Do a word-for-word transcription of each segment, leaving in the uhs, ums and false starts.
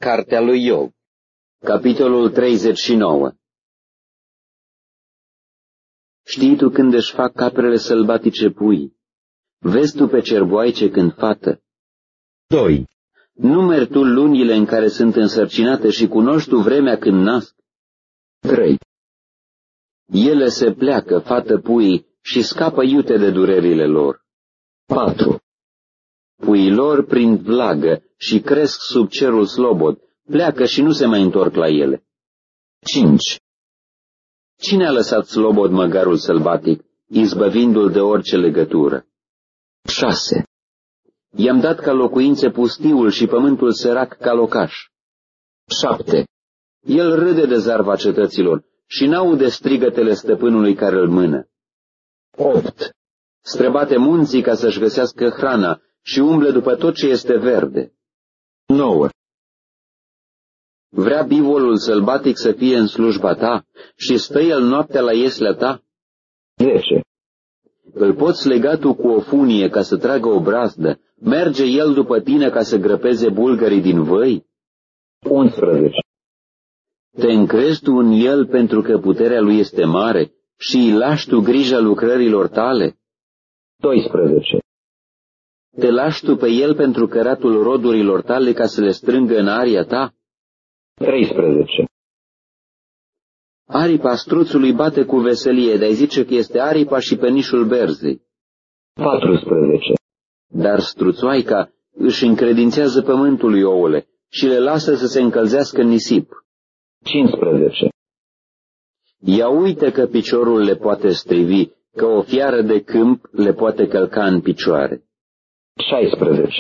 Cartea lui Iov, capitolul treizeci și nouă. Știi tu când își fac caprele sălbatice pui? Vezi tu pe cerboaice când fată? doi. Numeri tu lunile în care sunt însărcinate și cunoști tu vremea când nasc? trei. Ele se pleacă, fată puii, și scapă iute de durerile lor. patru. Puii lor prind vlagă și cresc sub cerul slobod, pleacă și nu se mai întorc la ele. cinci. Cine a lăsat slobod măgarul sălbatic, izbăvindu-l de orice legătură? șase. I-am dat ca locuințe pustiul și pământul sărac ca locaș. șapte. El râde de zarva cetăților și n-aude strigătele stăpânului care îl mână. opt. Străbate munții ca să-și găsească hrana și umble după tot ce este verde. nouă. Vrea bivolul sălbatic să fie în slujba ta și stă el noaptea la ieslea ta? zece. Îl poți lega tu cu o funie ca să tragă o brazdă, merge el după tine ca să grăpeze bulgării din văi? unsprezece. Te încrezi tu în el pentru că puterea lui este mare și îi lași tu grija lucrărilor tale? doisprezece. Te lași tu pe el pentru căratul rodurilor tale ca să le strângă în aria ta? treisprezece. Aripa struțului bate cu veselie, dar zice că este aripa și penișul berzei. patrusprezece. Dar struțoaica își încredințează pământului ouăle și le lasă să se încălzească în nisip. cincisprezece. Ea uită că piciorul le poate strivi, că o fiară de câmp le poate călca în picioare. șaisprezece.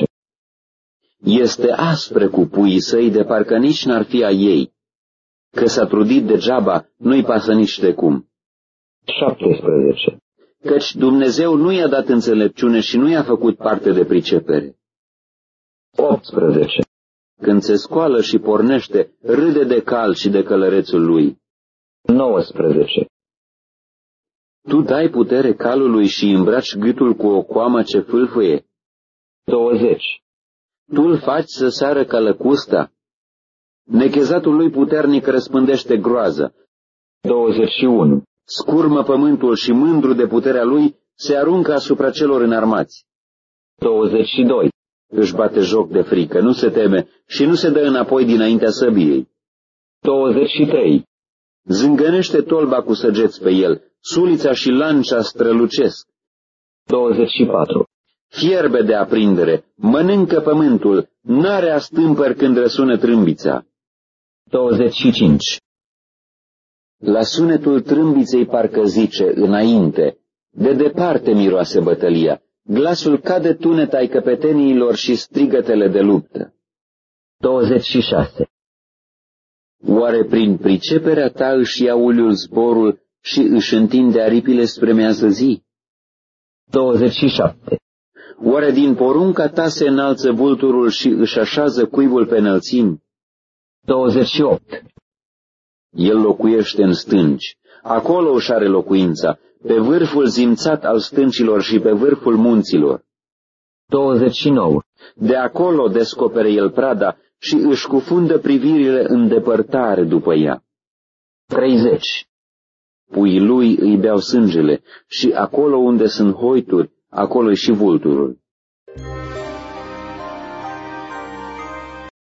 Este aspră cu puii săi, de parcă nici n-ar fi a ei. Că s-a trudit degeaba, nu-i pasă nici de cum. șaptesprezece. Căci Dumnezeu nu i-a dat înțelepciune și nu i-a făcut parte de pricepere. optsprezece. Când se scoală și pornește, râde de cal și de călărețul lui. nouăsprezece. Tu dai putere calului și îmbraci gâtul cu o coamă ce fâlfâie. douăzeci. Tu îl faci să sară ca lăcusta. Nechezatul lui puternic răspândește groază. douăzeci și unu. Scurmă pământul și mândru de puterea lui se aruncă asupra celor înarmați. douăzeci și doi. Își bate joc de frică, nu se teme și nu se dă înapoi dinaintea săbiei. douăzeci și trei. Zângănește tolba cu săgeți pe el, sulița și lancea strălucesc. douăzeci și patru. Fierbe de aprindere, mănâncă pământul, n-are astâmpări când răsună trâmbița. douăzeci și cinci. La sunetul trâmbiței parcă zice, înainte, de departe miroase bătălia, glasul cade tunet ai căpeteniilor și strigătele de luptă. douăzeci și șase. Oare prin priceperea ta își ia uliul zborul și își întinde aripile spre miază zi? douăzeci și șapte. Oare din porunca ta se înalță vulturul și își așează cuibul pe înălțimi? douăzeci și opt. El locuiește în stânci, acolo își are locuința, pe vârful zimțat al stâncilor și pe vârful munților. douăzeci și nouă. De acolo descopere el prada și își cufundă privirile în depărtare după ea. treizeci. Puii lui îi beau sângele și acolo unde sunt hoituri, acolo-i și vulturul.